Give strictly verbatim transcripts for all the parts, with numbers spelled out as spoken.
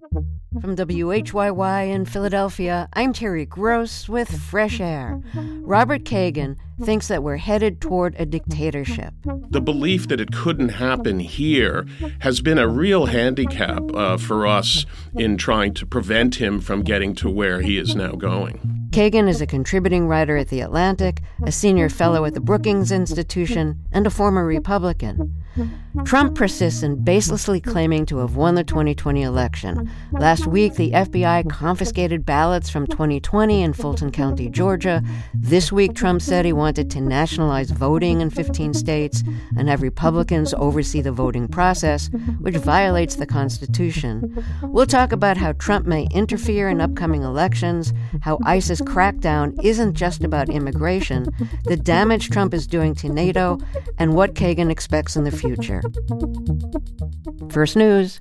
From W H Y Y in Philadelphia, I'm Terry Gross with Fresh Air. Robert Kagan thinks that we're headed toward a dictatorship. The belief that it couldn't happen here has been a real handicap uh, for us in trying to prevent him from getting to where he is now going. Kagan is a contributing writer at The Atlantic, a senior fellow at the Brookings Institution, and a former Republican. Trump persists in baselessly claiming to have won the twenty twenty election. Last week, the F B I confiscated ballots from twenty twenty in Fulton County, Georgia. This week, Trump said he wanted to nationalize voting in fifteen states and have Republicans oversee the voting process, which violates the Constitution. We'll talk about how Trump may interfere in upcoming elections, how ISIS crackdown isn't just about immigration, the damage Trump is doing to NATO, and what Kagan expects in the future. First News.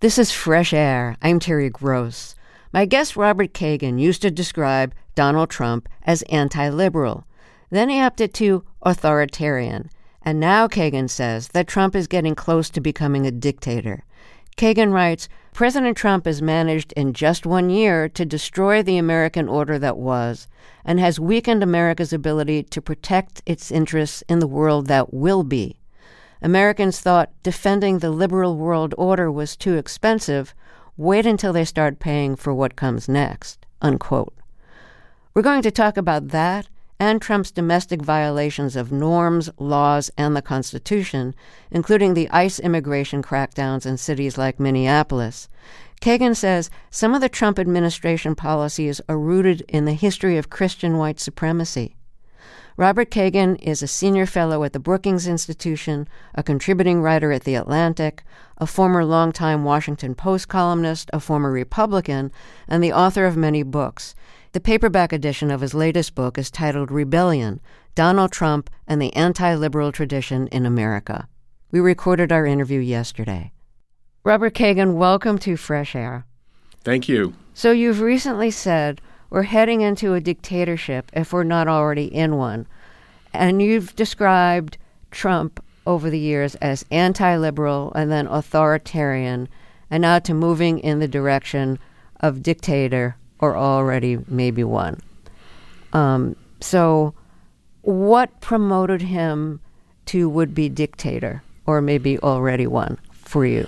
This is Fresh Air. I'm Terry Gross. My guest Robert Kagan used to describe Donald Trump as anti-liberal. Then he upped it to authoritarian. And now Kagan says that Trump is getting close to becoming a dictator. Kagan writes, President Trump has managed in just one year to destroy the American order that was and has weakened America's ability to protect its interests in the world that will be. Americans thought defending the liberal world order was too expensive. Wait until they start paying for what comes next, unquote. We're going to talk about that and Trump's domestic violations of norms, laws, and the Constitution, including the ICE immigration crackdowns in cities like Minneapolis. Kagan says some of the Trump administration policies are rooted in the history of Christian white supremacy. Robert Kagan is a senior fellow at the Brookings Institution, a contributing writer at The Atlantic, a former longtime Washington Post columnist, a former Republican, and the author of many books. The paperback edition of his latest book is titled Rebellion, Donald Trump and the Anti-Liberal Tradition in America. We recorded our interview yesterday. Robert Kagan, welcome to Fresh Air. Thank you. So you've recently said we're heading into a dictatorship if we're not already in one. And you've described Trump over the years as anti-liberal and then authoritarian, and now to moving in the direction of dictator or already maybe one. Um, so what promoted him to would-be dictator or maybe already one for you?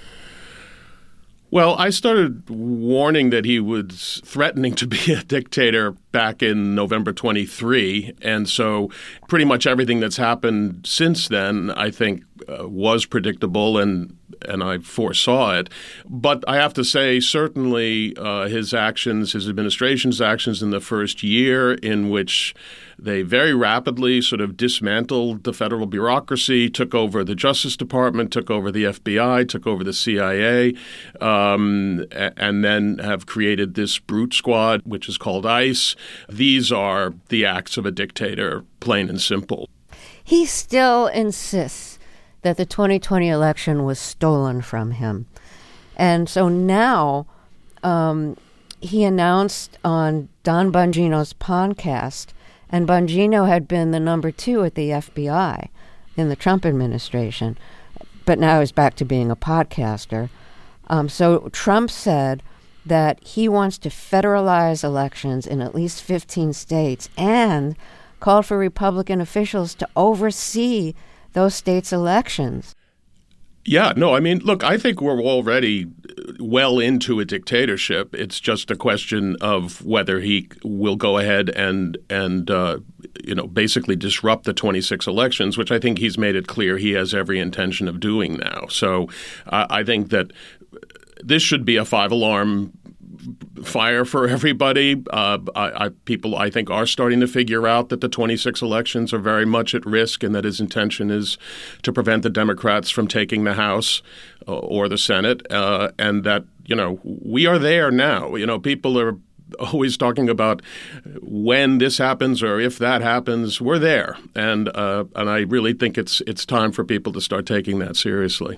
Well, I started warning that he was threatening to be a dictator back in November twenty-three. And so pretty much everything that's happened since then, I think, uh, was predictable and and I foresaw it. But I have to say, certainly uh, his actions, his administration's actions in the first year, in which they very rapidly sort of dismantled the federal bureaucracy, took over the Justice Department, took over the F B I, took over the C I A, um, and then have created this brute squad, which is called ICE. These are the acts of a dictator, plain and simple. He still insists that the twenty twenty election was stolen from him. And so now um, he announced on Don Bongino's podcast, and Bongino had been the number two at the F B I in the Trump administration, but now he's back to being a podcaster. Um, so Trump said that he wants to federalize elections in at least fifteen states and called for Republican officials to oversee those states' elections. Yeah, no, I mean, look, I think we're already well into a dictatorship. It's just a question of whether he will go ahead and, and uh, you know, basically disrupt the twenty-six elections, which I think he's made it clear he has every intention of doing now. So uh, I think that this should be a five-alarm fire for everybody. Uh, I, I, people, I think, are starting to figure out that the twenty-six elections are very much at risk and that his intention is to prevent the Democrats from taking the House uh, or the Senate, uh, and that, you know, we are there now. You know, people are always talking about when this happens or if that happens. We're there. And uh, and I really think it's it's time for people to start taking that seriously.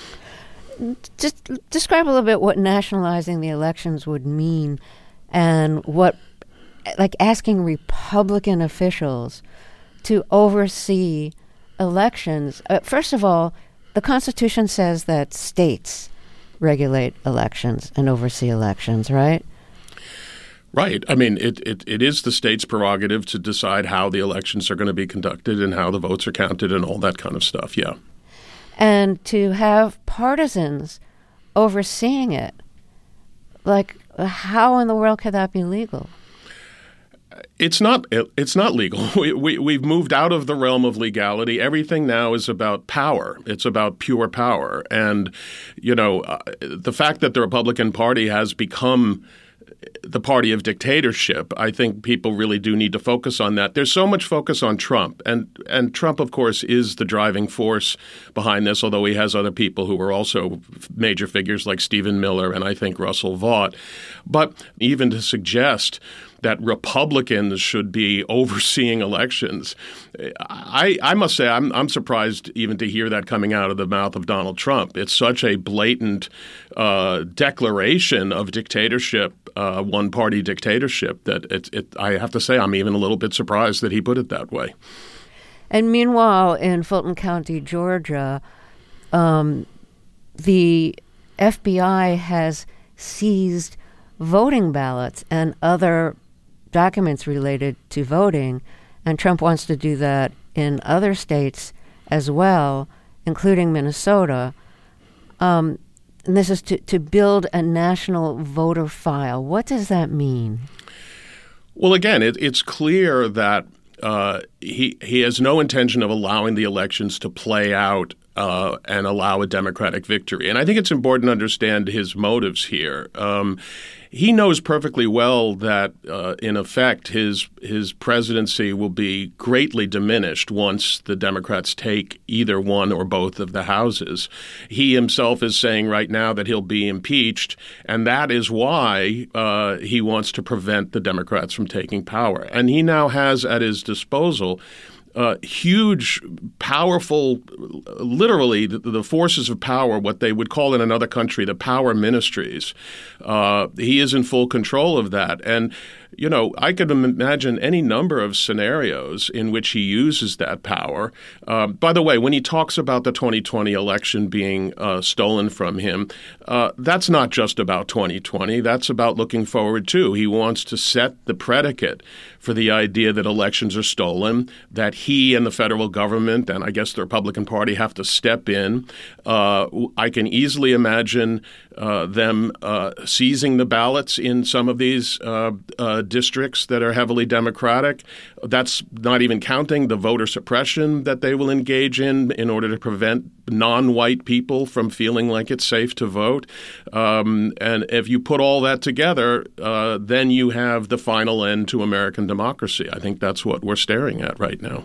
Just describe a little bit what nationalizing the elections would mean and what, like asking Republican officials to oversee elections. Uh, first of all, the Constitution says that states regulate elections and oversee elections, right? Right. I mean, it, it, it is the state's prerogative to decide how the elections are going to be conducted and how the votes are counted and all that kind of stuff, yeah. And to have partisans overseeing it, like, how in the world could that be legal? It's not. It's not legal. We, we we've moved out of the realm of legality. Everything now is about power. It's about pure power, and you know, uh, the fact that the Republican Party has become the party of dictatorship, I think people really do need to focus on that. There's so much focus on Trump, and and Trump, of course, is the driving force behind this, although he has other people who are also major figures like Stephen Miller and I think Russell Vought. But even to suggest that Republicans should be overseeing elections. I, I must say I'm, I'm surprised even to hear that coming out of the mouth of Donald Trump. It's such a blatant uh, declaration of dictatorship, uh, one-party dictatorship, that it, it, I have to say I'm even a little bit surprised that he put it that way. And meanwhile, in Fulton County, Georgia, um, the F B I has seized voting ballots and other documents related to voting, and Trump wants to do that in other states as well, including Minnesota. Um, and this is to, to build a national voter file. What does that mean? Well, again, it, it's clear that uh, he he has no intention of allowing the elections to play out Uh, and allow a Democratic victory. And I think it's important to understand his motives here. Um, he knows perfectly well that, uh, in effect, his his presidency will be greatly diminished once the Democrats take either one or both of the houses. He himself is saying right now that he'll be impeached, and that is why uh, he wants to prevent the Democrats from taking power. And he now has at his disposal Uh, huge, powerful, literally the, the forces of power, what they would call in another country the power ministries. Uh, he is in full control of that. And, you know, I could imagine any number of scenarios in which he uses that power. Uh, by the way, when he talks about the twenty twenty election being uh, stolen from him, uh, that's not just about twenty twenty. That's about looking forward, too. He wants to set the predicate for the idea that elections are stolen, that he and the federal government and I guess the Republican Party have to step in. Uh, I can easily imagine uh, them uh, seizing the ballots in some of these uh, uh, districts that are heavily Democratic. That's not even counting the voter suppression that they will engage in in order to prevent non-white people from feeling like it's safe to vote. Um, and if you put all that together, uh, then you have the final end to American democracy. I think that's what we're staring at right now.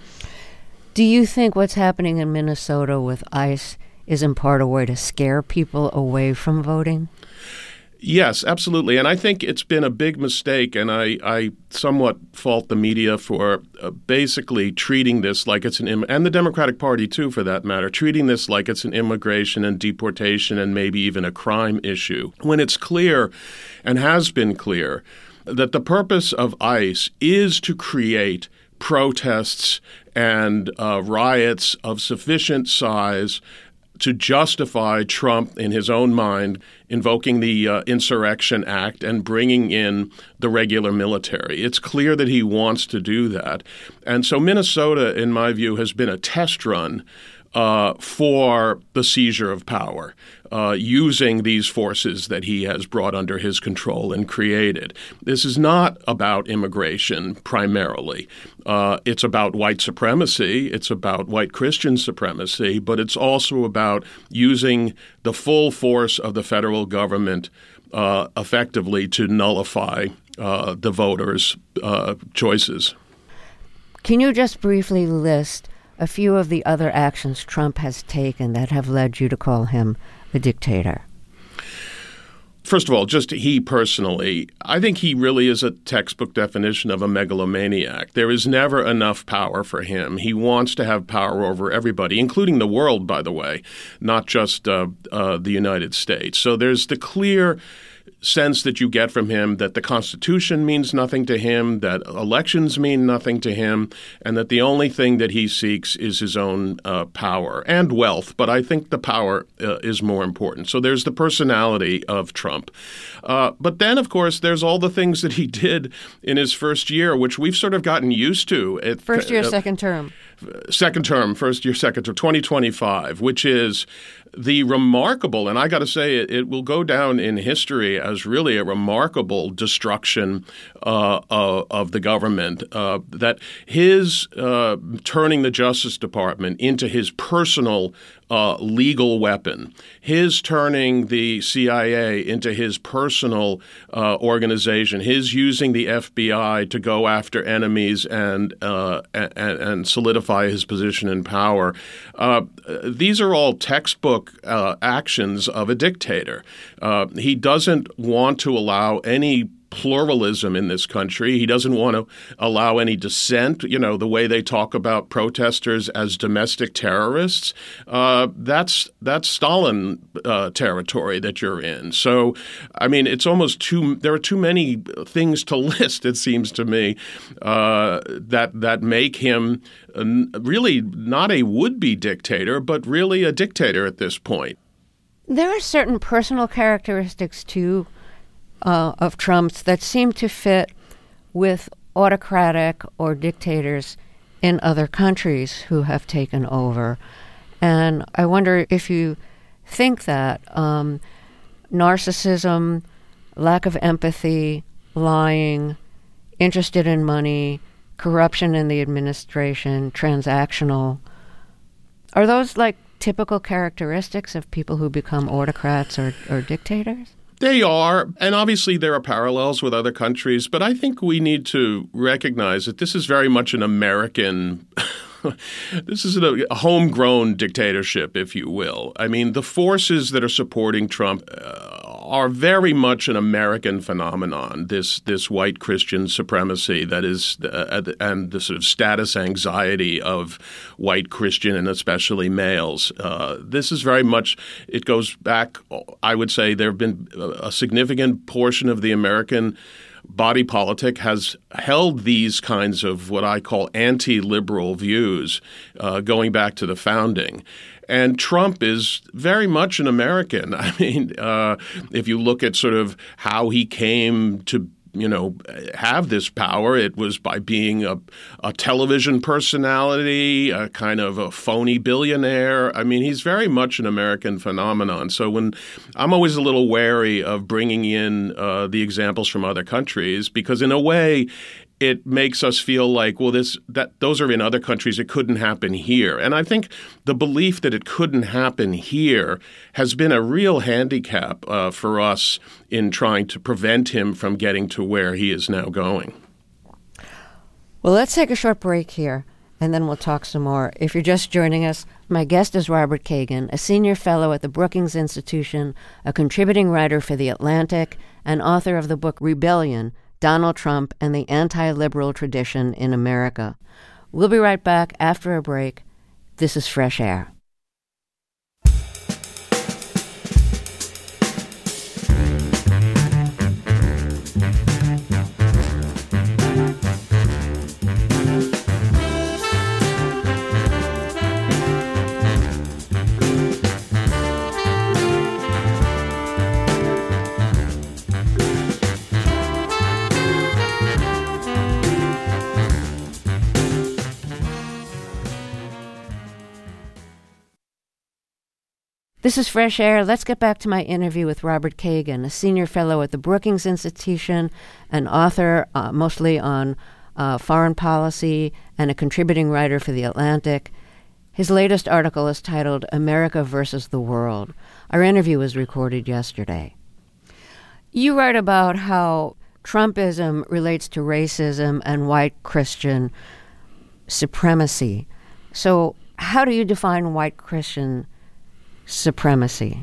Do you think what's happening in Minnesota with ICE is in part a way to scare people away from voting? Yes, absolutely. And I think it's been a big mistake, and I, I somewhat fault the media for uh, basically treating this like it's an, im- and the Democratic Party too, for that matter, treating this like it's an immigration and deportation and maybe even a crime issue, when it's clear and has been clear that the purpose of ICE is to create protests and uh, riots of sufficient size to justify Trump, in his own mind, invoking the uh, Insurrection Act and bringing in the regular military. It's clear that he wants to do that. And so Minnesota, in my view, has been a test run uh, for the seizure of power, uh, using these forces that he has brought under his control and created. This is not about immigration primarily. Uh, it's about white supremacy. It's about white Christian supremacy, but it's also about using the full force of the federal government uh, effectively to nullify uh, the voters' uh, choices. Can you just briefly list a few of the other actions Trump has taken that have led you to call him a dictator? First of all, just he personally, I think he really is a textbook definition of a megalomaniac. There is never enough power for him. He wants to have power over everybody, including the world, by the way, not just uh, uh, the United States. So there's the clear sense that you get from him that the Constitution means nothing to him, that elections mean nothing to him, and that the only thing that he seeks is his own uh, power and wealth. But I think the power uh, is more important. So there's the personality of Trump. Uh, but then, of course, there's all the things that he did in his first year, which we've sort of gotten used to. It, first year, uh, second term. Second term, first year, second term, twenty twenty-five, which is the remarkable, and I got to say it, it will go down in history as really a remarkable destruction uh, uh, of the government, uh, that his uh, turning the Justice Department into his personal uh, legal weapon, his turning the C I A into his personal uh, organization, his using the F B I to go after enemies and uh, and, and solidify his position in power. Uh, these are all textbook uh, actions of a dictator. Uh, he doesn't want to allow any pluralism in this country. He doesn't want to allow any dissent. You know, the way they talk about protesters as domestic terrorists, uh, that's that's Stalin uh, territory that you're in. So, I mean, it's almost too. There are too many things to list. It seems to me uh, that that make him really not a would-be dictator, but really a dictator at this point. There are certain personal characteristics too. Uh, of Trump's that seem to fit with autocratic or dictators in other countries who have taken over. And I wonder if you think that um, narcissism, lack of empathy, lying, interested in money, corruption in the administration, transactional, are those like typical characteristics of people who become autocrats or, or dictators? They are, and obviously there are parallels with other countries, but I think we need to recognize that this is very much an American this is a homegrown dictatorship, if you will. I mean, the forces that are supporting Trump uh, are very much an American phenomenon, this this white Christian supremacy that is uh, and the sort of status anxiety of white Christian and especially males. Uh, this is very much – it goes back – I would say there have been a significant portion of the American – body politic has held these kinds of what I call anti-liberal views uh, going back to the founding. And Trump is very much an American. I mean, uh, if you look at sort of how he came to you know, have this power, it was by being a, a television personality, a kind of a phony billionaire. I mean, he's very much an American phenomenon. So when I'm always a little wary of bringing in uh, the examples from other countries, because in a way, it makes us feel like, well, this that those are in other countries. It couldn't happen here. And I think the belief that it couldn't happen here has been a real handicap uh, for us in trying to prevent him from getting to where he is now going. Well, let's take a short break here, and then we'll talk some more. If you're just joining us, my guest is Robert Kagan, a senior fellow at the Brookings Institution, a contributing writer for The Atlantic, and author of the book Rebellion, Donald Trump and the Anti-Liberal Tradition in America. We'll be right back after a break. This is Fresh Air. This is Fresh Air. Let's get back to my interview with Robert Kagan, a senior fellow at the Brookings Institution, an author uh, mostly on uh, foreign policy, and a contributing writer for The Atlantic. His latest article is titled America versus the World. Our interview was recorded yesterday. You write about how Trumpism relates to racism and white Christian supremacy. So how do you define white Christian supremacy?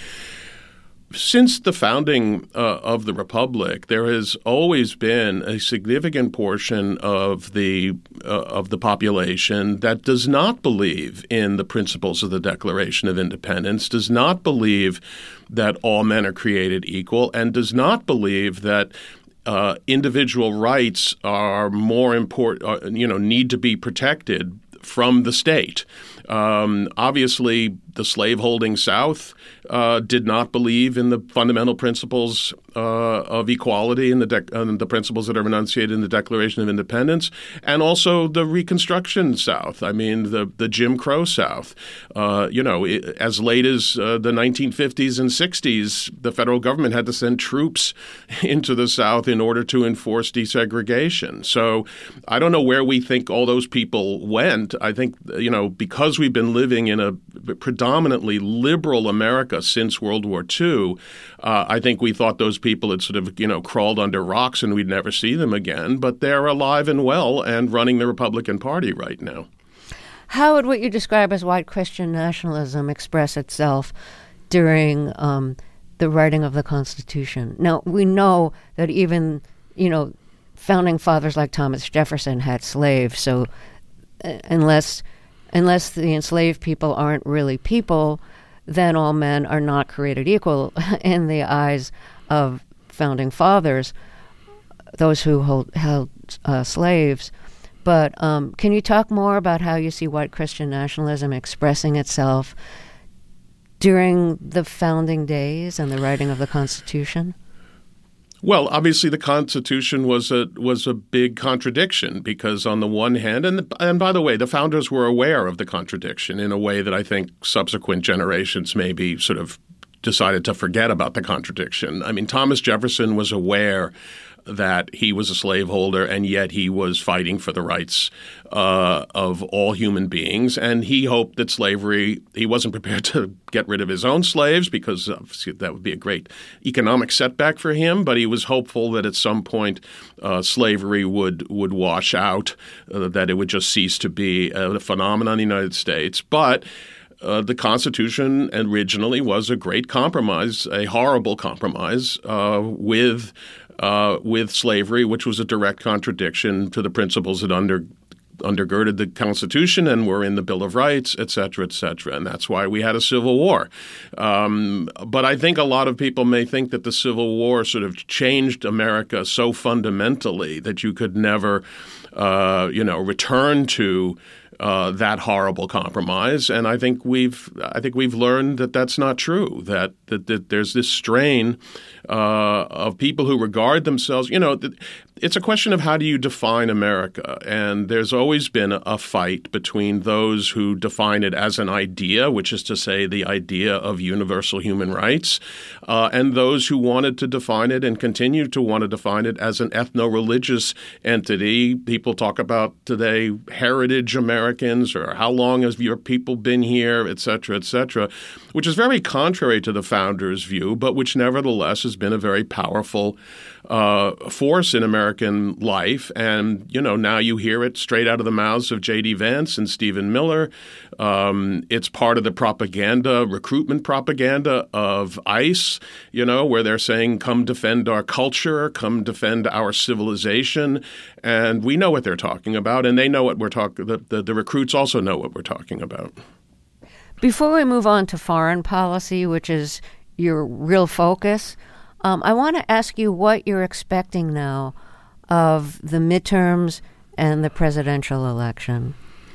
Since the founding uh, of the Republic, there has always been a significant portion of the uh, of the population that does not believe in the principles of the Declaration of Independence, does not believe that all men are created equal, and does not believe that uh, individual rights are more important, uh, you know, need to be protected from the state. Um, obviously, the slaveholding South uh, did not believe in the fundamental principles uh, of equality and the, de- and the principles that are enunciated in the Declaration of Independence, and also the Reconstruction South. I mean, the, the Jim Crow South. Uh, you know, it, as late as uh, the nineteen fifties and sixties, the federal government had to send troops into the South in order to enforce desegregation. So I don't know where we think all those people went. I think, you know, because we've been living in a predominantly liberal America since World War Two, uh, I think we thought those people had sort of, you know, crawled under rocks and we'd never see them again. But they're alive and well and running the Republican Party right now. How would what you describe as white Christian nationalism express itself during um, the writing of the Constitution. Now, we know that even, you know, founding fathers like Thomas Jefferson had slaves, so uh, unless unless the enslaved people aren't really people, then all men are not created equal in the eyes of founding fathers, those who hold, held uh, slaves. But um, can you talk more about how you see white Christian nationalism expressing itself during the founding days and the writing of the Constitution? Well, obviously, the Constitution was a was a big contradiction because, on the one hand, and and by the way, the founders were aware of the contradiction in a way that I think subsequent generations maybe sort of decided to forget about the contradiction. I mean, Thomas Jefferson was aware that he was a slaveholder, and yet he was fighting for the rights uh, of all human beings. And he hoped that slavery – he wasn't prepared to get rid of his own slaves because obviously that would be a great economic setback for him. But he was hopeful that at some point uh, slavery would, would wash out, uh, that it would just cease to be a phenomenon in the United States. But Uh, the Constitution originally was a great compromise, a horrible compromise uh, with uh, with slavery, which was a direct contradiction to the principles that under undergirded the Constitution and were in the Bill of Rights, et cetera, et cetera. And that's why we had a Civil War. Um, but I think a lot of people may think that the Civil War sort of changed America so fundamentally that you could never, uh, you know, return to Uh, that horrible compromise, and I think we've I think we've learned that that's not true. That that, that there's this strain uh, of people who regard themselves. You know, it's a question of how do you define America, and there's always been a, a fight between those who define it as an idea, which is to say the idea of universal human rights, uh, and those who wanted to define it and continue to want to define it as an ethno-religious entity. People talk about today heritage America. Americans, or how long have your people been here, et cetera, et cetera, which is very contrary to the founders' view, but which nevertheless has been a very powerful uh, force in American life. And, you know, now you hear it straight out of the mouths of J D. Vance and Stephen Miller. Um, it's part of the propaganda, recruitment propaganda of ICE, you know, where they're saying, come defend our culture, come defend our civilization. And we know what they're talking about, and they know what we're talking the, the, the recruits also know what we're talking about. Before we move on to foreign policy, which is your real focus, um, I want to ask you what you're expecting now of the midterms and the presidential election.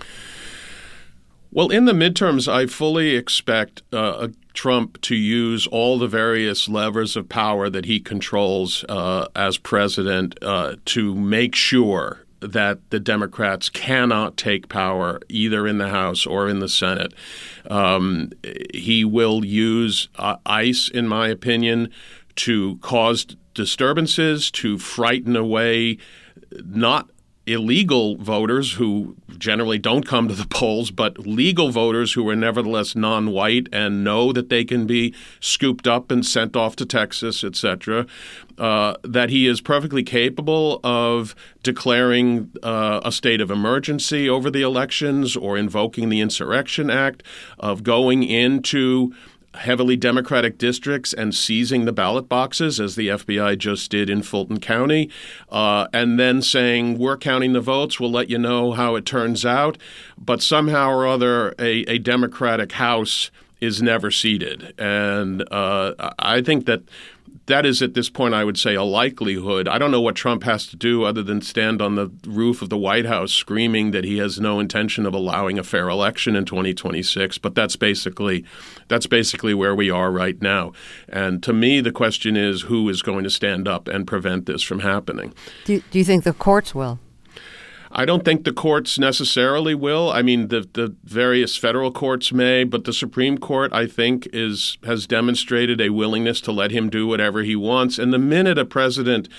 Well, in the midterms, I fully expect uh, Trump to use all the various levers of power that he controls uh, as president uh, to make sure that the Democrats cannot take power either in the House or in the Senate. Um, he will use uh, ICE, in my opinion, to cause disturbances, to frighten away not illegal voters who generally don't come to the polls, but legal voters who are nevertheless non-white and know that they can be scooped up and sent off to Texas, et cetera, uh, that he is perfectly capable of declaring uh, a state of emergency over the elections or invoking the Insurrection Act, of going into heavily Democratic districts and seizing the ballot boxes, as the F B I just did in Fulton County, uh, and then saying, we're counting the votes, we'll let you know how it turns out. But somehow or other, a, a Democratic House is never seated. And uh, I think that that is, at this point, I would say, a likelihood. I don't know what Trump has to do other than stand on the roof of the White House screaming that he has no intention of allowing a fair election in twenty twenty-six. But that's basically that's basically where we are right now. And to me, the question is, who is going to stand up and prevent this from happening? Do you, do you think the courts will? I don't think the courts necessarily will. I mean, the the various federal courts may, but the Supreme Court, I think, is has demonstrated a willingness to let him do whatever he wants. And the minute a president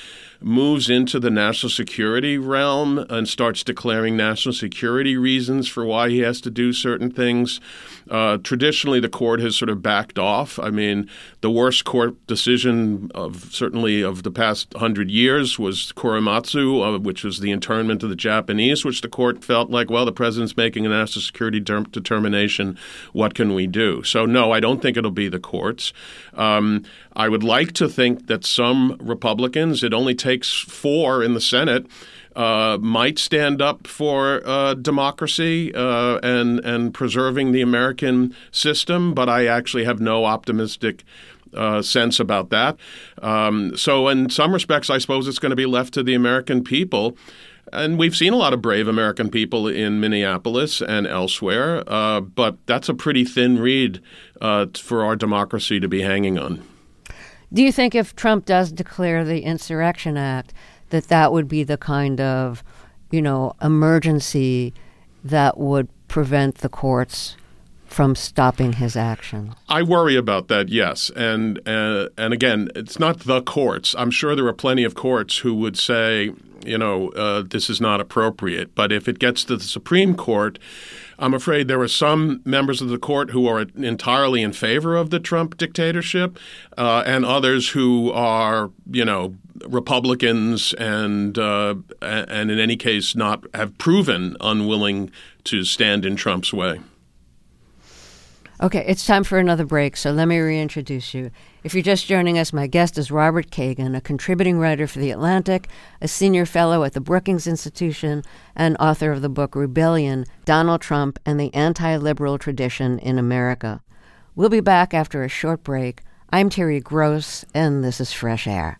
moves into the national security realm and starts declaring national security reasons for why he has to do certain things, uh, traditionally the court has sort of backed off. I mean, the worst court decision of certainly of the past hundred years was Korematsu, uh, which was the internment of the Japanese, which the court felt like, well, the president's making a national security de- determination. What can we do? So, no, I don't think it'll be the courts. Um, I would like to think that some Republicans, it only takes four in the Senate, uh, might stand up for uh, democracy uh, and and preserving the American system, but I actually have no optimistic uh, sense about that. Um, so in some respects, I suppose it's going to be left to the American people. And we've seen a lot of brave American people in Minneapolis and elsewhere, uh, but that's a pretty thin reed uh, for our democracy to be hanging on. Do you think if Trump does declare the Insurrection Act, that that would be the kind of, you know, emergency that would prevent the courts from stopping his action? I worry about that, yes. And uh, and again, it's not the courts. I'm sure there are plenty of courts who would say, you know, uh, this is not appropriate. But if it gets to the Supreme Court, I'm afraid there are some members of the court who are entirely in favor of the Trump dictatorship uh, and others who are, you know, Republicans and uh, and in any case not have proven unwilling to stand in Trump's way. Okay, it's time for another break, so let me reintroduce you. If you're just joining us, my guest is Robert Kagan, a contributing writer for The Atlantic, a senior fellow at the Brookings Institution, and author of the book Rebellion, Donald Trump and the Anti-Liberal Tradition in America. We'll be back after a short break. I'm Terry Gross, and this is Fresh Air.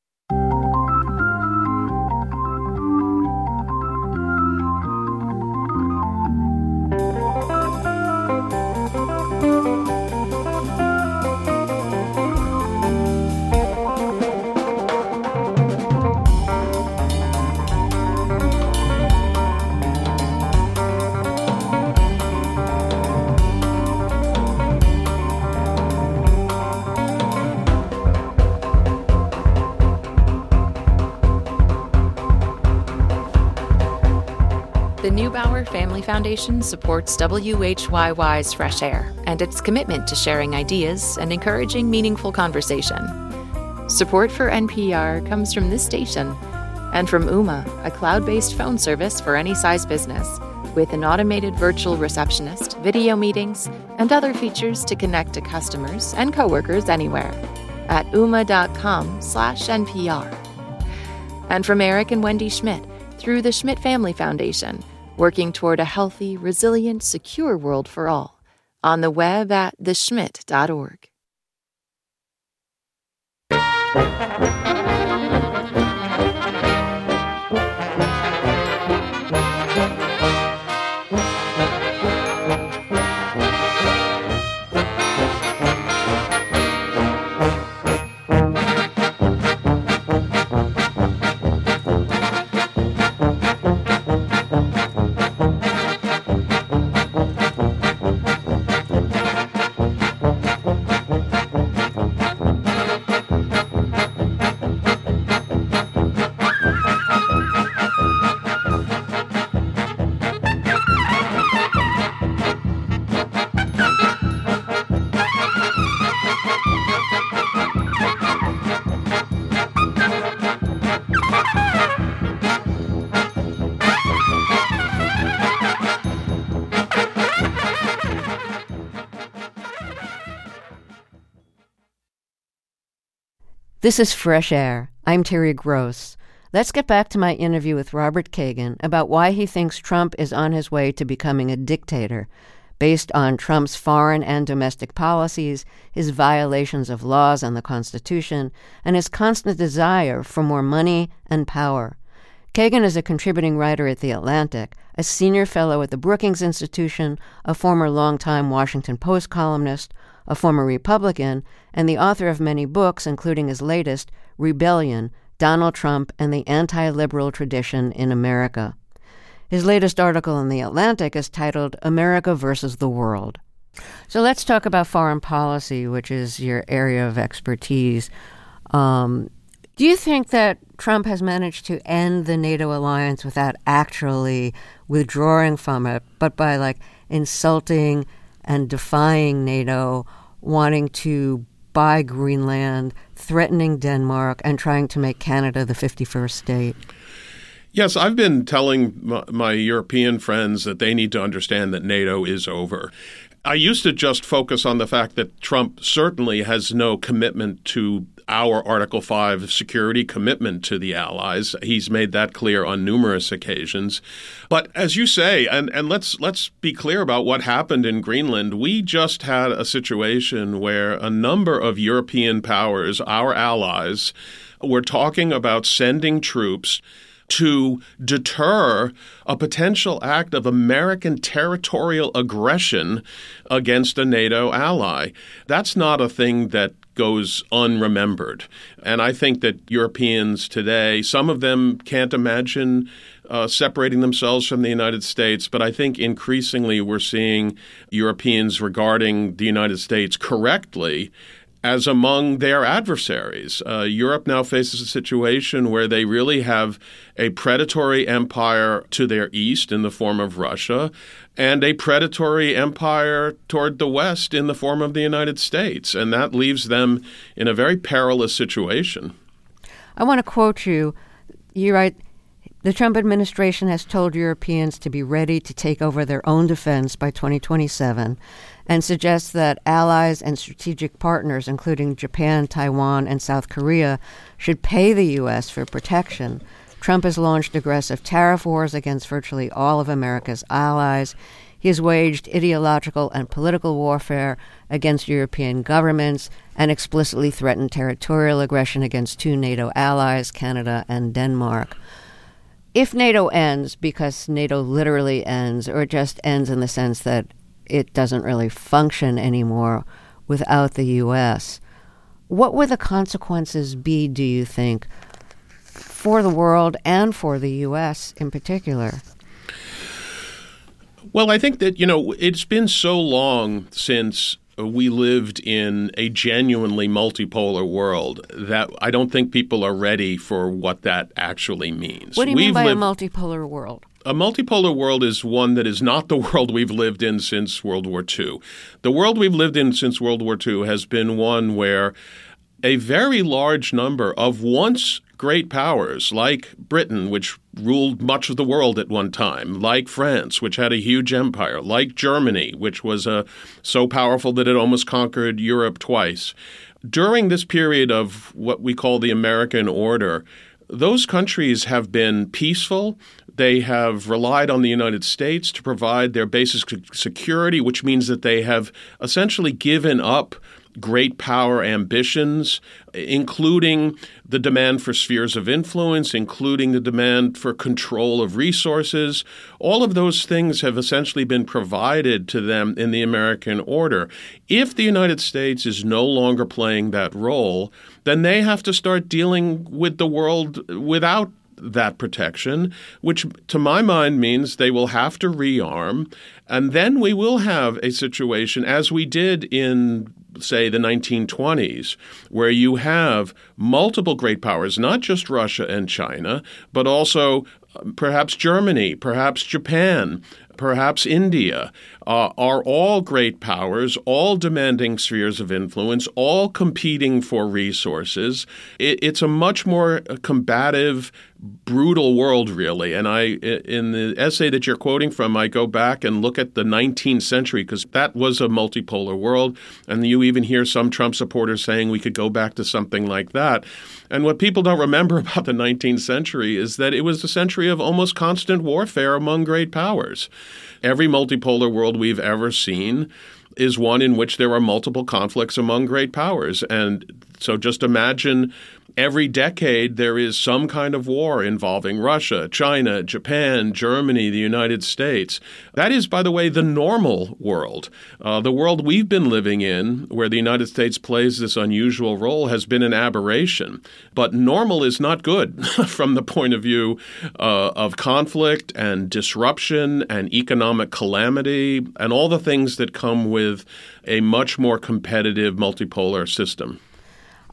The Neubauer Family Foundation supports W H Y Y's Fresh Air and its commitment to sharing ideas and encouraging meaningful conversation. Support for N P R comes from this station and from Ooma, a cloud-based phone service for any size business, with an automated virtual receptionist, video meetings, and other features to connect to customers and coworkers anywhere at ooma.com slash NPR. And from Eric and Wendy Schmidt through the Schmidt Family Foundation, working toward a healthy, resilient, secure world for all, on the web at the schmidt dot org. This is Fresh Air. I'm Terry Gross. Let's get back to my interview with Robert Kagan about why he thinks Trump is on his way to becoming a dictator, based on Trump's foreign and domestic policies, his violations of laws and the Constitution, and his constant desire for more money and power. Kagan is a contributing writer at The Atlantic, a senior fellow at the Brookings Institution, a former longtime Washington Post columnist, a former Republican, and the author of many books, including his latest, Rebellion, Donald Trump and the Anti-Liberal Tradition in America. His latest article in The Atlantic is titled America versus the World. So let's talk about foreign policy, which is your area of expertise. Um, Do you think that Trump has managed to end the NATO alliance without actually withdrawing from it, but by like insulting and defying NATO, wanting to buy Greenland, threatening Denmark, and trying to make Canada the fifty-first state? Yes, I've been telling my, my European friends that they need to understand that NATO is over. I used to just focus on the fact that Trump certainly has no commitment to our Article five security commitment to the allies. He's made that clear on numerous occasions. But as you say, and, and let's let's be clear about what happened in Greenland, we just had a situation where a number of European powers, our allies, were talking about sending troops to deter a potential act of American territorial aggression against a NATO ally. That's not a thing that goes unremembered. And I think that Europeans today, some of them can't imagine uh, separating themselves from the United States, but I think increasingly we're seeing Europeans regarding the United States correctly as among their adversaries. Uh, Europe now faces a situation where they really have a predatory empire to their east in the form of Russia and a predatory empire toward the west in the form of the United States. And that leaves them in a very perilous situation. I want to quote you. You write, the Trump administration has told Europeans to be ready to take over their own defense by twenty twenty-seven and suggests that allies and strategic partners, including Japan, Taiwan, and South Korea, should pay the U S for protection. Trump has launched aggressive tariff wars against virtually all of America's allies. He has waged ideological and political warfare against European governments and explicitly threatened territorial aggression against two NATO allies, Canada and Denmark. If NATO ends, because NATO literally ends, or it just ends in the sense that it doesn't really function anymore without the U S, what would the consequences be, do you think, for the world and for the U S in particular? Well, I think that, you know, it's been so long since we lived in a genuinely multipolar world that I don't think people are ready for what that actually means. What do you We've mean by lived- a multipolar world? A multipolar world is one that is not the world we've lived in since World War Two. The world we've lived in since World War Two has been one where a very large number of once great powers, like Britain, which ruled much of the world at one time, like France, which had a huge empire, like Germany, which was uh, so powerful that it almost conquered Europe twice. During this period of what we call the American order, those countries have been peaceful. They have relied on the United States to provide their basic security, which means that they have essentially given up great power ambitions, including the demand for spheres of influence, including the demand for control of resources. All of those things have essentially been provided to them in the American order. If the United States is no longer playing that role, then they have to start dealing with the world without that protection, which to my mind means they will have to rearm. And then we will have a situation, as we did in, say, the nineteen twenties, where you have multiple great powers, not just Russia and China, but also perhaps Germany, perhaps Japan, perhaps India, uh, are all great powers, all demanding spheres of influence, all competing for resources. It, it's a much more combative, brutal world, really. And I, in the essay that you're quoting from, I go back and look at the nineteenth century, because that was a multipolar world. And you even hear some Trump supporters saying we could go back to something like that. And what people don't remember about the nineteenth century is that it was a century of almost constant warfare among great powers. Every multipolar world we've ever seen is one in which there are multiple conflicts among great powers. And so just imagine every decade there is some kind of war involving Russia, China, Japan, Germany, the United States. That is, by the way, the normal world. Uh, the world we've been living in, where the United States plays this unusual role, has been an aberration. But normal is not good from the point of view uh, of conflict and disruption and economic calamity and all the things that come with a much more competitive multipolar system.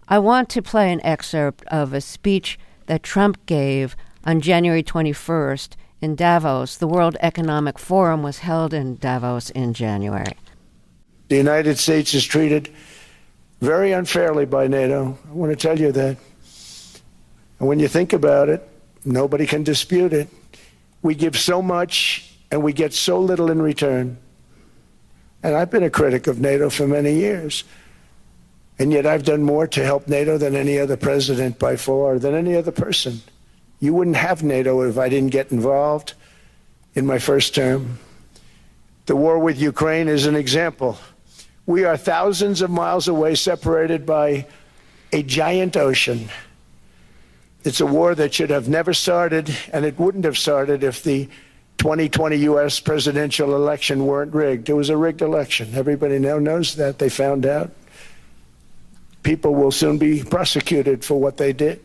I want to play an excerpt of a speech that Trump gave on January twenty-first in Davos. The World Economic Forum was held in Davos in January. The United States is treated very unfairly by NATO. I want to tell you that. And when you think about it, nobody can dispute it. We give so much and we get so little in return. And I've been a critic of NATO for many years. And yet I've done more to help NATO than any other president by far, than any other person. You wouldn't have NATO if I didn't get involved in my first term. The war with Ukraine is an example. We are thousands of miles away, separated by a giant ocean. It's a war that should have never started, and it wouldn't have started if the twenty twenty U S presidential election weren't rigged. It was a rigged election. Everybody now knows that. They found out. People will soon be prosecuted for what they did.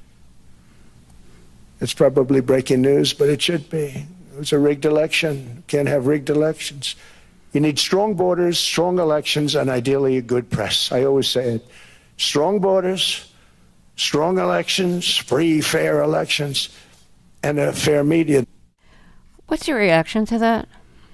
It's probably breaking news, but it should be. It was a rigged election. Can't have rigged elections. You need strong borders, strong elections, and ideally a good press. I always say it. Strong borders, strong elections, free, fair elections, and a fair media. What's your reaction to that?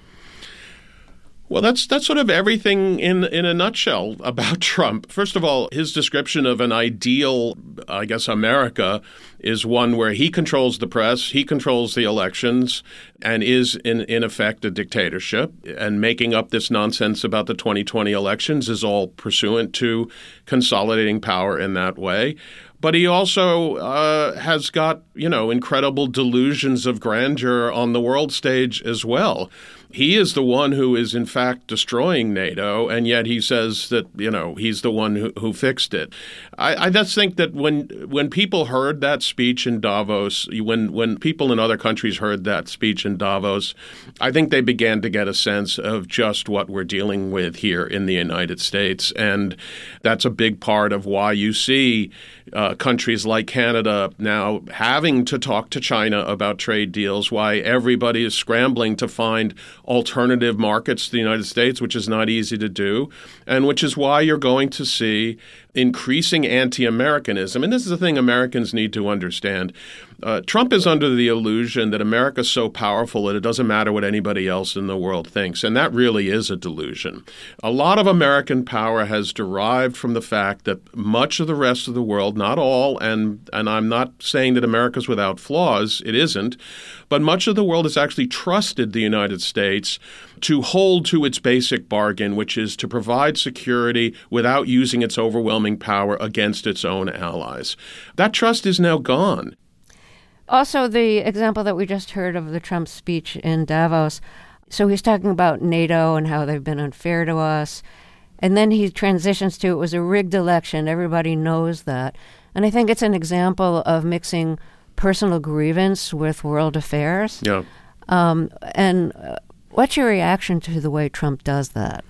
Well, that's that's sort of everything in in a nutshell about Trump. First of all, his description of an ideal, I guess, America is one where he controls the press, he controls the elections, and is in, in effect a dictatorship. And making up this nonsense about the twenty twenty elections is all pursuant to consolidating power in that way. But he also uh, has got, you know, incredible delusions of grandeur on the world stage as well. He is the one who is, in fact, destroying NATO, and yet he says that, you know, he's the one who, who fixed it. I, I just think that when when people heard that speech in Davos, when when people in other countries heard that speech in Davos, I think they began to get a sense of just what we're dealing with here in the United States. And that's a big part of why you see uh, countries like Canada now having to talk to China about trade deals, why everybody is scrambling to find alternative markets to the United States, which is not easy to do, and which is why you're going to see increasing anti-Americanism. And this is the thing Americans need to understand. Uh, Trump is under the illusion that America's so powerful that it doesn't matter what anybody else in the world thinks, and that really is a delusion. A lot of American power has derived from the fact that much of the rest of the world, not all, and, and I'm not saying that America's without flaws, it isn't, but much of the world has actually trusted the United States to hold to its basic bargain, which is to provide security without using its overwhelming power against its own allies. That trust is now gone. Also, the example that we just heard of the Trump speech in Davos, so he's talking about NATO and how they've been unfair to us, and then he transitions to it was a rigged election. Everybody knows that. And I think it's an example of mixing personal grievance with world affairs. Yeah. Um, and uh, what's your reaction to the way Trump does that?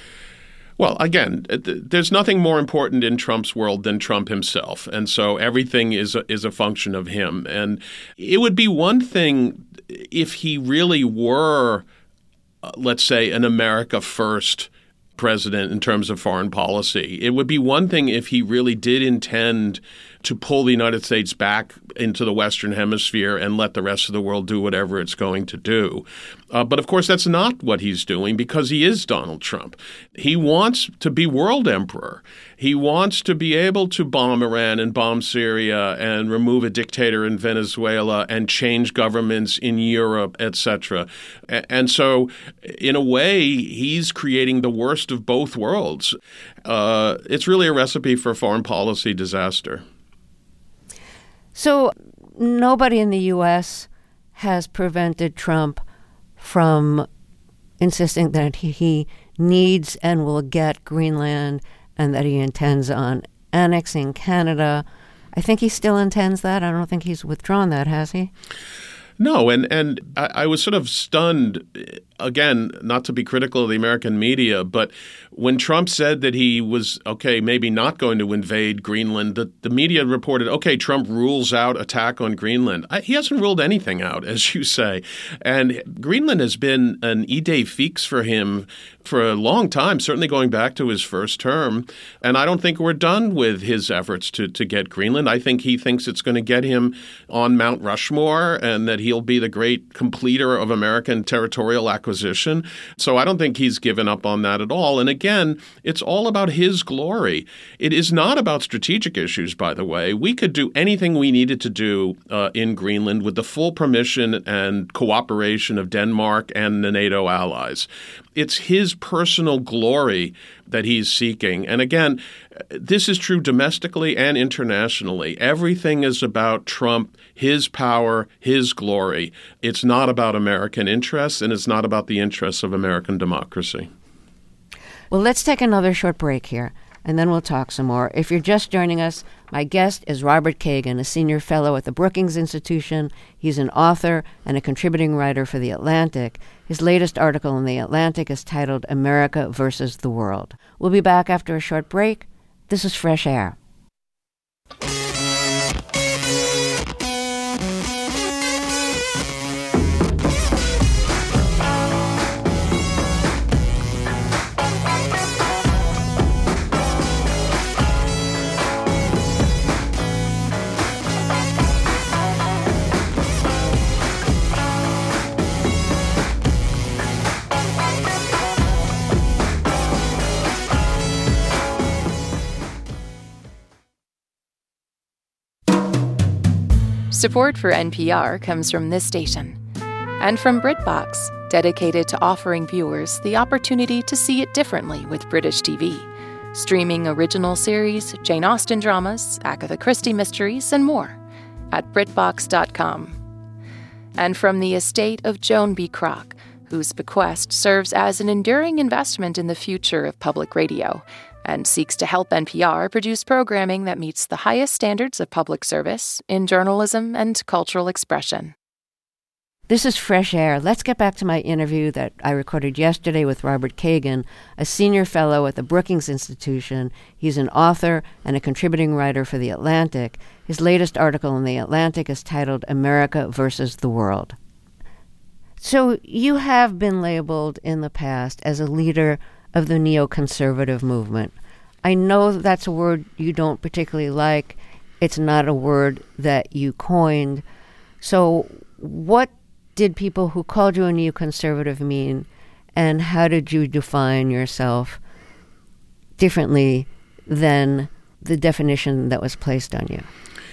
Well, again, there's nothing more important in Trump's world than Trump himself. And so everything is a, is a function of him. And it would be one thing if he really were, uh, let's say, an America first president in terms of foreign policy. It would be one thing if he really did intend to pull the United States back into the Western Hemisphere and let the rest of the world do whatever it's going to do. Uh, but of course, that's not what he's doing because he is Donald Trump. He wants to be world emperor. He wants to be able to bomb Iran and bomb Syria and remove a dictator in Venezuela and change governments in Europe, et cetera. And so, in a way, he's creating the worst of both worlds. Uh, it's really a recipe for foreign policy disaster. So nobody in the U S has prevented Trump from insisting that he, he needs and will get Greenland and that he intends on annexing Canada. I think he still intends that. I don't think he's withdrawn that, has he? No, and, and I, I was sort of stunned, again, not to be critical of the American media, but when Trump said that he was, okay, maybe not going to invade Greenland, the, the media reported, okay, Trump rules out attack on Greenland. I, he hasn't ruled anything out, as you say. And Greenland has been an idée fixe for him for a long time, certainly going back to his first term. And I don't think we're done with his efforts to, to get Greenland. I think he thinks it's going to get him on Mount Rushmore and that he'll be the great completer of American territorial acquisition. So I don't think he's given up on that at all. And again, it's all about his glory. It is not about strategic issues, by the way. We could do anything we needed to do uh, in Greenland with the full permission and cooperation of Denmark and the NATO allies. It's his personal glory that he's seeking. And again, this is true domestically and internationally. Everything is about Trump, his power, his glory. It's not about American interests, and it's not about the interests of American democracy. Well, let's take another short break here, and then we'll talk some more. If you're just joining us, my guest is Robert Kagan, a senior fellow at the Brookings Institution. He's an author and a contributing writer for The Atlantic. His latest article in The Atlantic is titled America versus the World. We'll be back after a short break. This is Fresh Air. Support for N P R comes from this station and from BritBox, dedicated to offering viewers the opportunity to see it differently with British T V, streaming original series, Jane Austen dramas, Agatha Christie mysteries, and more at Britbox dot com. And from the estate of Joan B. Kroc, whose bequest serves as an enduring investment in the future of public radio and seeks to help N P R produce programming that meets the highest standards of public service in journalism and cultural expression. This is Fresh Air. Let's get back to my interview that I recorded yesterday with Robert Kagan, a senior fellow at the Brookings Institution. He's an author and a contributing writer for The Atlantic. His latest article in The Atlantic is titled America versus the World. So you have been labeled in the past as a leader of the neoconservative movement. I know that's a word you don't particularly like. It's not a word that you coined. So what did people who called you a neoconservative mean, and how did you define yourself differently than the definition that was placed on you?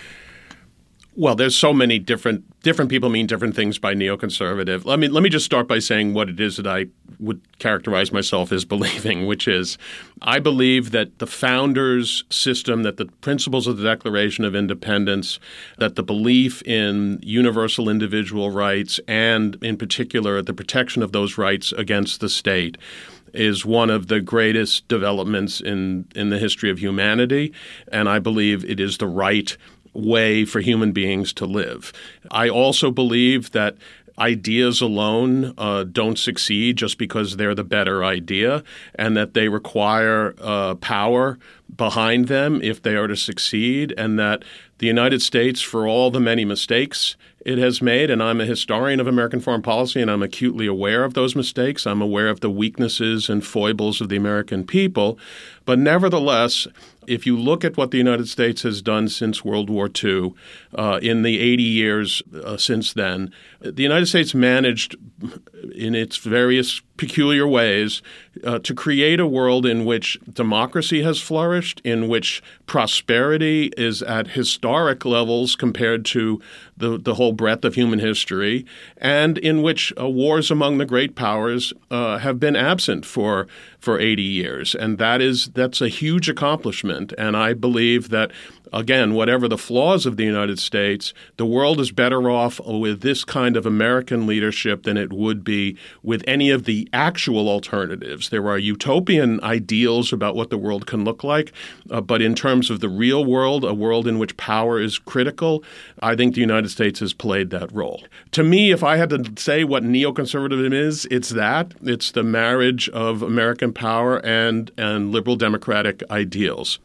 Well, there's so many different different people mean different things by neoconservative. Let me let me just start by saying what it is that I would characterize myself as believing, which is I believe that the founders' system, that the principles of the Declaration of Independence, that the belief in universal individual rights, and in particular the protection of those rights against the state, is one of the greatest developments in, in the history of humanity, and I believe it is the right way for human beings to live. I also believe that ideas alone uh, don't succeed just because they're the better idea, and that they require uh, power behind them if they are to succeed, and that the United States, for all the many mistakes it has made, and I'm a historian of American foreign policy, and I'm acutely aware of those mistakes. I'm aware of the weaknesses and foibles of the American people. But nevertheless, if you look at what the United States has done since World War Two, uh, in the eighty years uh, since then, the United States managed in its various peculiar ways uh, to create a world in which democracy has flourished, in which prosperity is at historic levels compared to the, the whole breadth of human history, and in which uh, wars among the great powers uh, have been absent for for eighty years. And that is that's a huge accomplishment. And I believe that, again, whatever the flaws of the United States, the world is better off with this kind of American leadership than it would be with any of the the actual alternatives. There are utopian ideals about what the world can look like, uh, but in terms of the real world, a world in which power is critical, I think the United States has played that role. To me, if I had to say what neoconservatism is, it's that. It's the marriage of American power and, and liberal democratic ideals.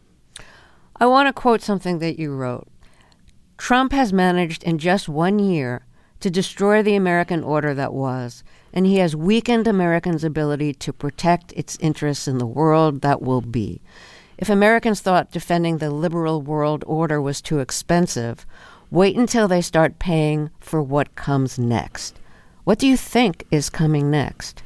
I want to quote something that you wrote. Trump has managed in just one year to destroy the American order that was, and he has weakened Americans' ability to protect its interests in the world that will be. If Americans thought defending the liberal world order was too expensive, wait until they start paying for what comes next. What do you think is coming next?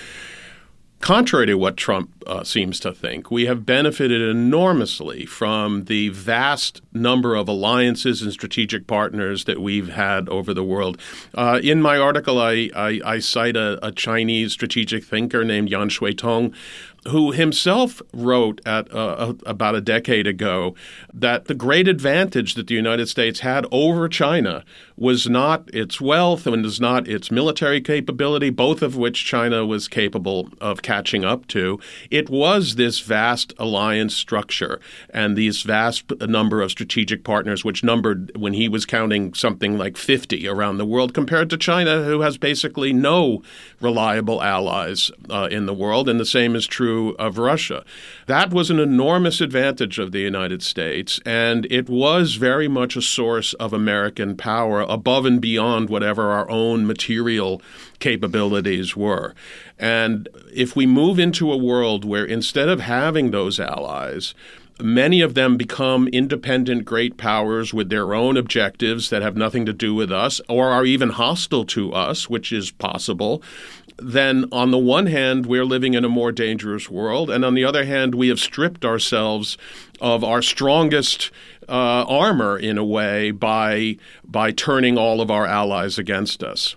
Contrary to what Trump uh, seems to think, we have benefited enormously from the vast number of alliances and strategic partners that we've had over the world. Uh, in my article, I, I, I cite a, a Chinese strategic thinker named Yan Shui-tong, who himself wrote at uh, about a decade ago that the great advantage that the United States had over China was not its wealth and was not its military capability, both of which China was capable of catching up to. It was this vast alliance structure and these vast number of strategic partners, which numbered, when he was counting, something like fifty around the world, compared to China, who has basically no reliable allies uh, in the world, and the same is true of Russia. That was an enormous advantage of the United States, and it was very much a source of American power above and beyond whatever our own material capabilities were. And if we move into a world where instead of having those allies, many of them become independent great powers with their own objectives that have nothing to do with us or are even hostile to us, which is possible, then on the one hand, we're living in a more dangerous world. And on the other hand, we have stripped ourselves of our strongest uh, armor in a way by by turning all of our allies against us.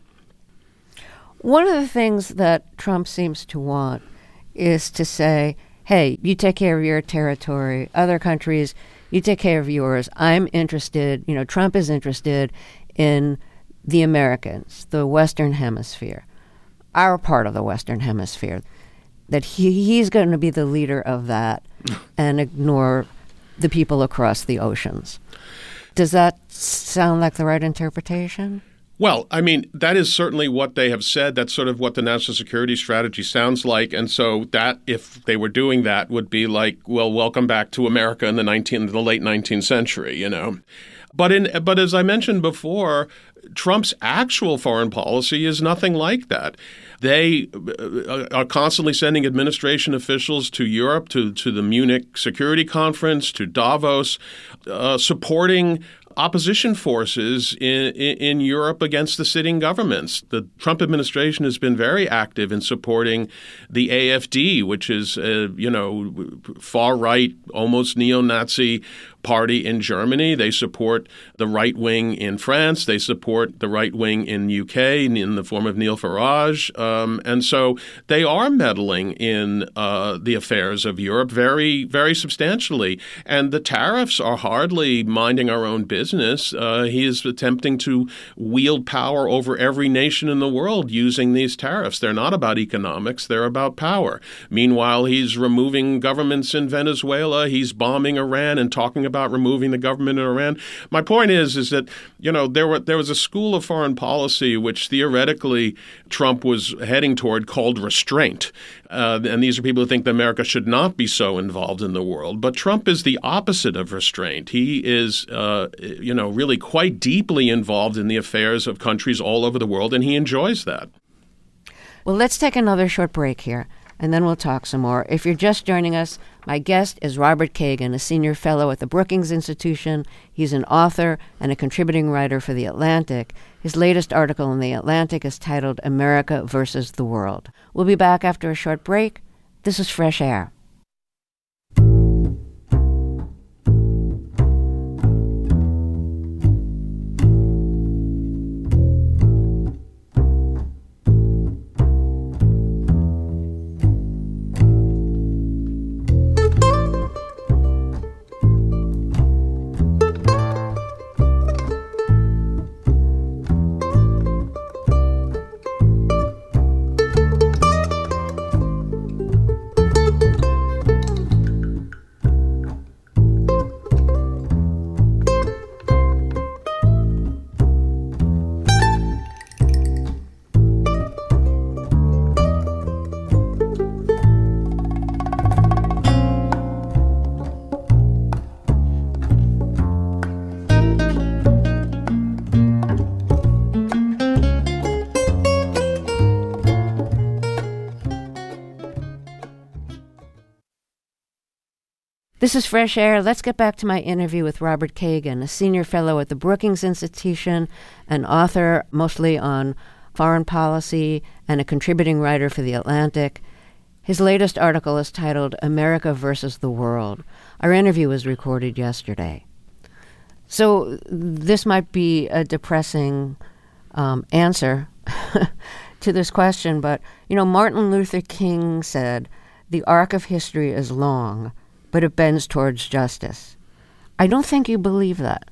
One of the things that Trump seems to want is to say, hey, you take care of your territory, other countries, you take care of yours. I'm interested, you know, Trump is interested in the Americans, the Western Hemisphere, our part of the Western Hemisphere, that he, he's going to be the leader of that and ignore the people across the oceans. Does that sound like the right interpretation? Well, I mean, that is certainly what they have said. That's sort of what the national security strategy sounds like. And so that, if they were doing that, would be like, well, welcome back to America in the nineteenth, the late nineteenth century, you know. But in but as I mentioned before, Trump's actual foreign policy is nothing like that. They are constantly sending administration officials to Europe, to, to the Munich Security Conference, to Davos, uh, supporting opposition forces in, in, in Europe against the sitting governments. The Trump administration has been very active in supporting the A F D, which is, uh, you know, far-right, almost neo-Nazi party in Germany. They support the right wing in France. They support the right wing in U K in the form of Nigel Farage. Um, and so they are meddling in uh, the affairs of Europe very, very substantially. And the tariffs are hardly minding our own business. Uh, he is attempting to wield power over every nation in the world using these tariffs. They're not about economics. They're about power. Meanwhile, he's removing governments in Venezuela. He's bombing Iran and talking about about removing the government in Iran. My point is, is that, you know, there were there was a school of foreign policy which theoretically Trump was heading toward called restraint. Uh, and these are people who think that America should not be so involved in the world. But Trump is the opposite of restraint. He is, uh, you know, really quite deeply involved in the affairs of countries all over the world, and he enjoys that. Well, let's take another short break here, and then we'll talk some more. If you're just joining us, my guest is Robert Kagan, a senior fellow at the Brookings Institution. He's an author and a contributing writer for The Atlantic. His latest article in The Atlantic is titled America versus the World. We'll be back after a short break. This is Fresh Air. This is Fresh Air. Let's get back to my interview with Robert Kagan, a senior fellow at the Brookings Institution, an author mostly on foreign policy, and a contributing writer for The Atlantic. His latest article is titled America versus the World. Our interview was recorded yesterday. So this might be a depressing um, answer to this question, but, you know, Martin Luther King said, "The arc of history is long, but it bends towards justice." I don't think you believe that.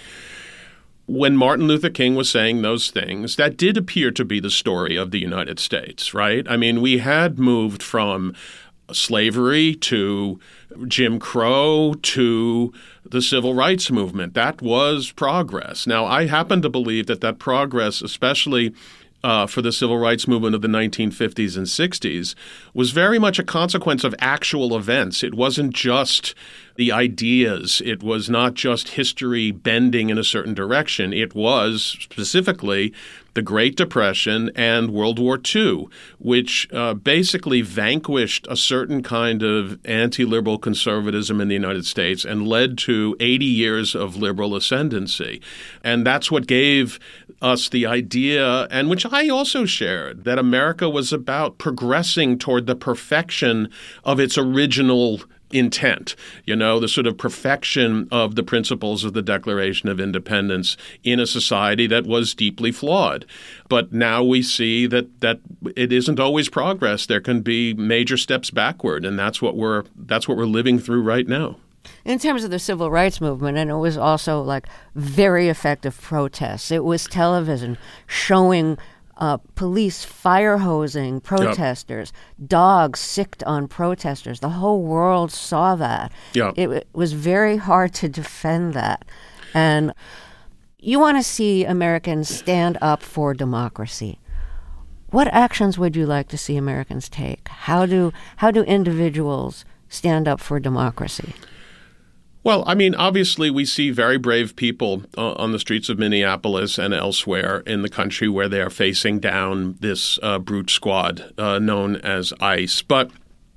When Martin Luther King was saying those things, that did appear to be the story of the United States, right? I mean, we had moved from slavery to Jim Crow to the civil rights movement. That was progress. Now, I happen to believe that that progress, especially Uh, for the civil rights movement of the nineteen fifties and sixties, was very much a consequence of actual events. It wasn't just the ideas. It was not just history bending in a certain direction. It was specifically the Great Depression and World War Two, which uh, basically vanquished a certain kind of anti-liberal conservatism in the United States and led to eighty years of liberal ascendancy. And that's what gave us the idea, and which I also shared, that America was about progressing toward the perfection of its original intent, you know, the sort of perfection of the principles of the Declaration of Independence in a society that was deeply flawed. But now we see that that it isn't always progress. There can be major steps backward, and that's what we're that's what we're living through right now. In terms of the civil rights movement, and it was also like very effective protests. It was television showing uh, police fire hosing protesters, yep. dogs sicked on protesters. The whole world saw that. Yep. It, it was very hard to defend that. And you want to see Americans stand up for democracy. What actions would you like to see Americans take? How do how do individuals stand up for democracy? Well, I mean, obviously, we see very brave people uh, on the streets of Minneapolis and elsewhere in the country where they are facing down this uh, brute squad uh, known as ICE. But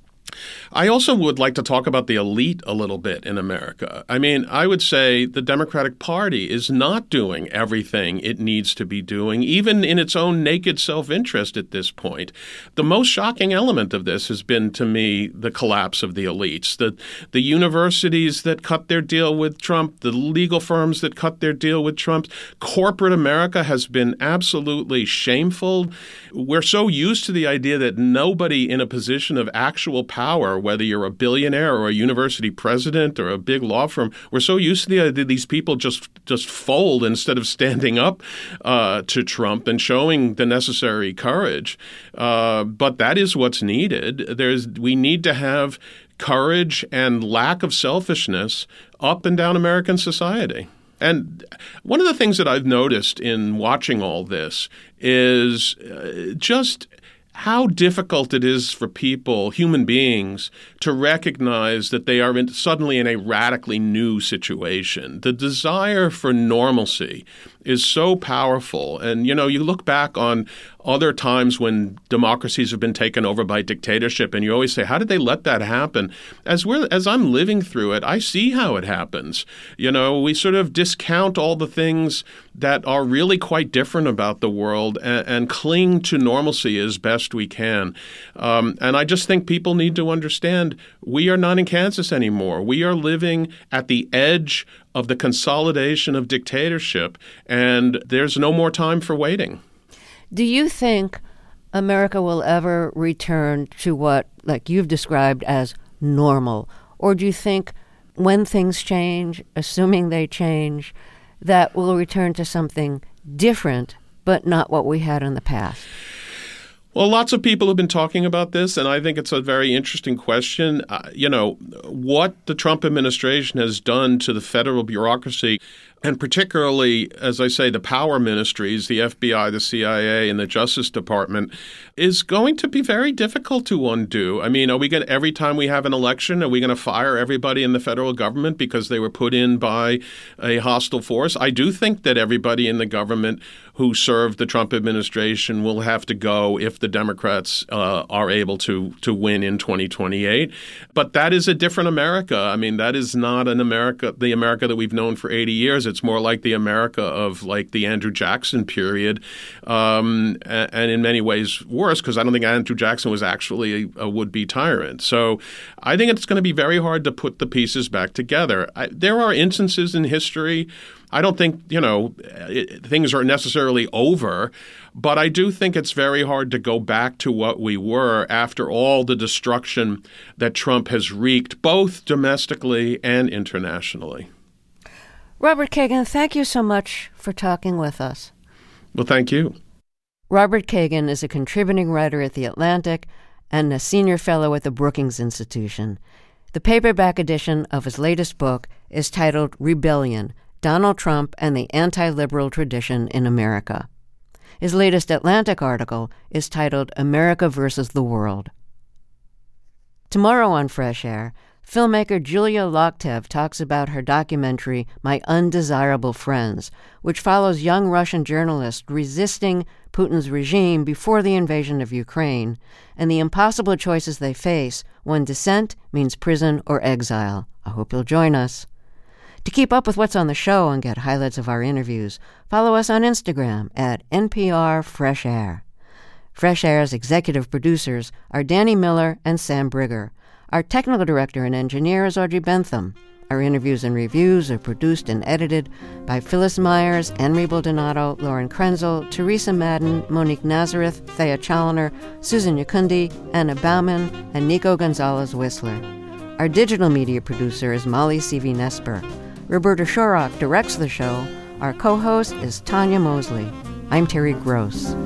I also would like to talk about the elite a little bit in America. I mean, I would say the Democratic Party is not doing everything it needs to be doing, even in its own naked self-interest at this point. The most shocking element of this has been, to me, the collapse of the elites. The, the universities that cut their deal with Trump, the legal firms that cut their deal with Trump. Corporate America has been absolutely shameful. We're so used to the idea that nobody in a position of actual power, whether you're a billionaire or a university president or a big law firm, we're so used to the idea that these people just just fold instead of standing up uh, to Trump and showing the necessary courage. Uh, but that is what's needed. There's we need to have courage and lack of selfishness up and down American society. And one of the things that I've noticed in watching all this is uh, just how difficult it is for people, human beings, to recognize that they are in, suddenly in a radically new situation. The desire for normalcy is so powerful. And, you know, you look back on other times when democracies have been taken over by dictatorship, and you always say, how did they let that happen? As we're as I'm living through it, I see how it happens. You know, we sort of discount all the things that are really quite different about the world and, and cling to normalcy as best we can. Um, and I just think people need to understand we are not in Kansas anymore. We are living at the edge of the consolidation of dictatorship, and there's no more time for waiting. Do you think America will ever return to what, like you've described, as normal? Or do you think when things change, assuming they change, that we'll return to something different, but not what we had in the past? Well, lots of people have been talking about this, and I think it's a very interesting question. Uh, you know, what the Trump administration has done to the federal bureaucracy and particularly, as I say, the power ministries, the F B I, the C I A, and the Justice Department, is going to be very difficult to undo. I mean, are we going to, every time we have an election, are we going to fire everybody in the federal government because they were put in by a hostile force? I do think that everybody in the government who served the Trump administration will have to go if the Democrats uh, are able to to win in twenty twenty-eight. But that is a different America. I mean, that is not an America, the America that we've known for eighty years. It's more like the America of like the Andrew Jackson period, um, and, and in many ways worse, because I don't think Andrew Jackson was actually a, a would-be tyrant. So I think it's going to be very hard to put the pieces back together. I, there are instances in history. I don't think, you know, it, things are necessarily over, but I do think it's very hard to go back to what we were after all the destruction that Trump has wreaked, both domestically and internationally. Robert Kagan, thank you so much for talking with us. Well, thank you. Robert Kagan is a contributing writer at The Atlantic and a senior fellow at the Brookings Institution. The paperback edition of his latest book is titled Rebellion: Donald Trump and the Anti-Liberal Tradition in America. His latest Atlantic article is titled America versus the World. Tomorrow on Fresh Air, filmmaker Julia Loktev talks about her documentary My Undesirable Friends, which follows young Russian journalists resisting Putin's regime before the invasion of Ukraine and the impossible choices they face when dissent means prison or exile. I hope you'll join us. To keep up with what's on the show and get highlights of our interviews, follow us on Instagram at N P R Fresh Air. Fresh Air's executive producers are Danny Miller and Sam Brigger. Our technical director and engineer is Audrey Bentham. Our interviews and reviews are produced and edited by Phyllis Myers, Henry Baldonado, Lauren Krenzel, Teresa Madden, Monique Nazareth, Thea Challoner, Susan Yakundi, Anna Bauman, and Nico Gonzalez-Whistler. Our digital media producer is Molly C V Nesper. Roberta Shorrock directs the show. Our co-host is Tanya Mosley. I'm Terry Gross.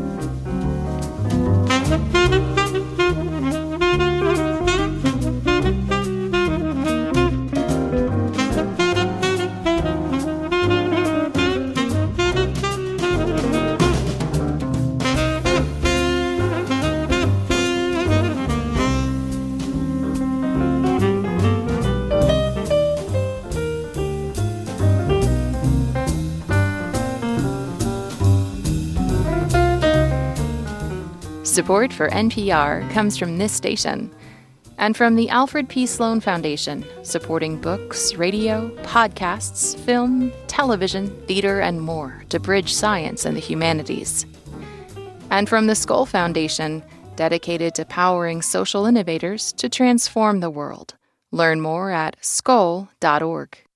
Support for N P R comes from this station and from the Alfred P. Sloan Foundation, supporting books, radio, podcasts, film, television, theater, and more to bridge science and the humanities. And from the Skoll Foundation, dedicated to powering social innovators to transform the world. Learn more at skoll dot org.